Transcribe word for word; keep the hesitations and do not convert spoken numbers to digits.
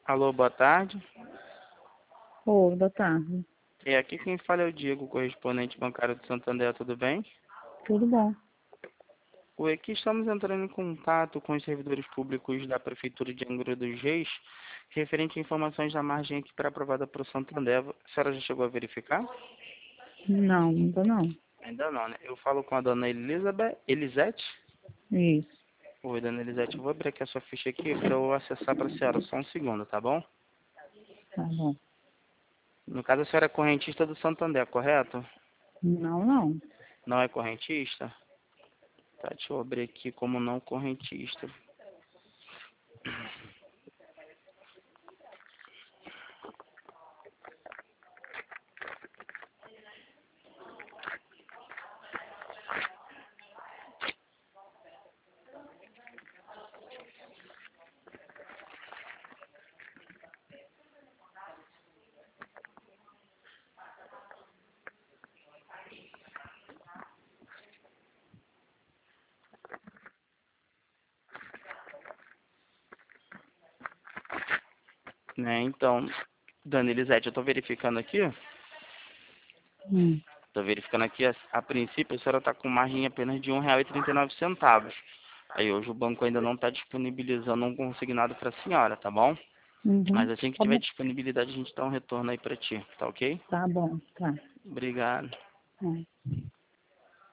Alô, boa tarde. Oi, boa tarde. É aqui quem fala é o Diego, correspondente bancário do Santander, tudo bem? Tudo bom? Oi, aqui estamos entrando em contato com os servidores públicos da Prefeitura de Angra dos Reis, referente a informações da margem aqui pré-aprovada para o Santander. A senhora já chegou a verificar? Não, ainda não. Ainda não, né? Eu falo com a dona Elizabeth, Elisete. Isso, Oi, dona Elisete, eu vou abrir aqui a sua ficha aqui para eu acessar para a senhora, só um segundo, tá bom? tá bom. No caso, a senhora é correntista do Santander, correto? Não, não. Não é correntista? Tá, deixa eu abrir aqui como não correntista. Né, então, dona Elisete, eu tô verificando aqui, Hum. tô verificando aqui, a, a princípio a senhora tá com margem apenas de um real e trinta e nove centavos. Aí hoje o banco ainda não está disponibilizando um consignado para a senhora, tá bom? Uhum. Mas assim que Tá tiver bom, disponibilidade a gente dá um retorno aí para ti, tá ok? tá bom, tá. Obrigado. É.